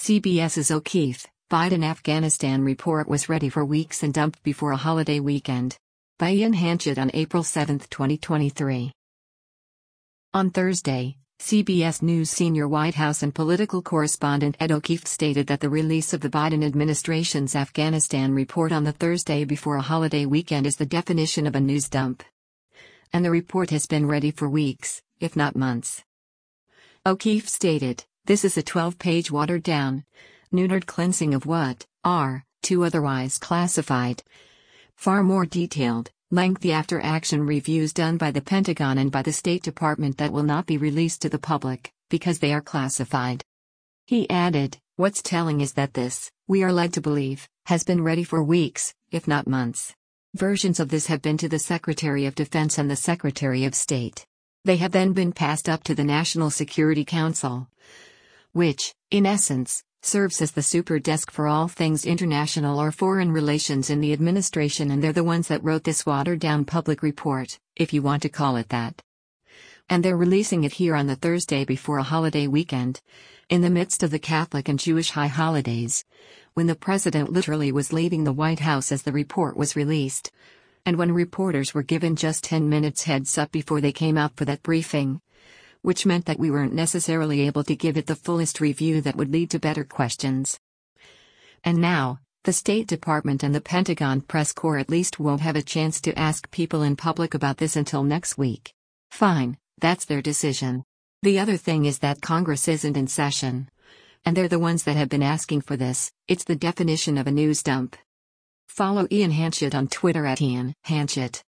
CBS's O'Keefe, Biden Afghanistan report was ready for weeks and dumped before a holiday weekend. By Ian Hanchett on April 7, 2023. On Thursday, CBS News senior White House and political correspondent Ed O'Keefe stated that the release of the Biden administration's Afghanistan report on the Thursday before a holiday weekend is the definition of a news dump. And the report has been ready for weeks, if not months. O'Keefe stated, "This is a 12-page watered-down, neutered cleansing of what are, too otherwise classified, far more detailed, lengthy after-action reviews done by the Pentagon and by the State Department that will not be released to the public, because they are classified." He added, "What's telling is that this, we are led to believe, has been ready for weeks, if not months. Versions of this have been to the Secretary of Defense and the Secretary of State. They have then been passed up to the National Security Council, which, in essence, serves as the super desk for all things international or foreign relations in the administration, and they're the ones that wrote this watered-down public report, if you want to call it that. And they're releasing it here on the Thursday before a holiday weekend, in the midst of the Catholic and Jewish high holidays, when the president literally was leaving the White House as the report was released, and when reporters were given just 10 minutes heads up before they came out for that briefing, which meant that we weren't necessarily able to give it the fullest review that would lead to better questions. And now, the State Department and the Pentagon press corps at least won't have a chance to ask people in public about this until next week. Fine, that's their decision. The other thing is that Congress isn't in session. And they're the ones that have been asking for this. It's the definition of a news dump." Follow Ian Hanchett on Twitter @IanHanchett.